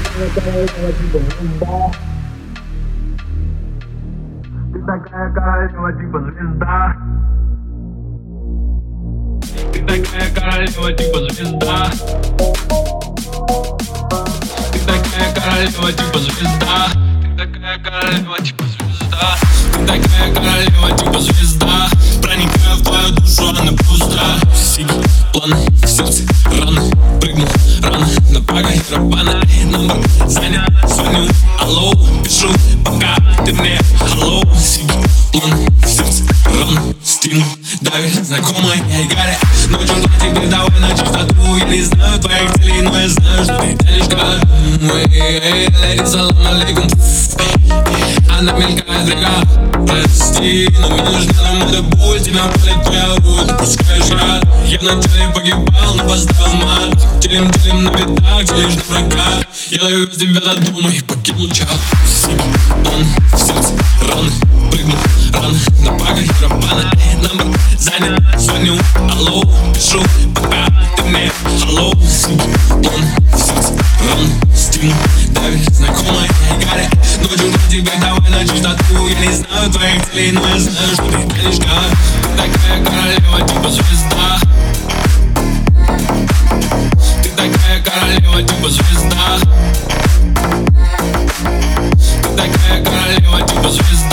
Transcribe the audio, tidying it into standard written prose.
Ты такая королева, типа звезда. Ты такая королева, типа звезда. Ты такая королева, типа звезда. Ты такая королева, типа звезда. Ты такая королева, типа звезда. Проникаю в твою душу, она пуста. Сиги, планы, в сердце раны. Прыгнул рано на пагой романа. Номер занят, звоню, алло. Пишу, пока ты мне, алло. Сиги, планы, в сердце раны. Стену давит знакомая и горя. Ночью на тебе давай на чистоту. Я не знаю твоих целей, но я знаю, что ты тянешь ко мне. Леди, салам алейкум. Она мелькает река. Прости, но мне нужна нам эта боль. Тебя болит твоя руль, ты пускаешь яд. Я вначале погибал, но поставил мат. Телем на видах, делишь на прокат. Я ловил тебя до дома и покинул чат. Он в сердце раны. Прыгнул рано на пагой романа. Номер занят, звоню, алло. Пишу, пока ты мне, алло. Он в сердце раны. Стену давит знакомая и горя. Ночью на тебя давай на чистоту. Я не знаю твоих целей, но я знаю, что ты тянешь ко мне. Ты такая королева, типа звезда. Ты такая королева, типа звезда. Ты такая королева, типа звезда.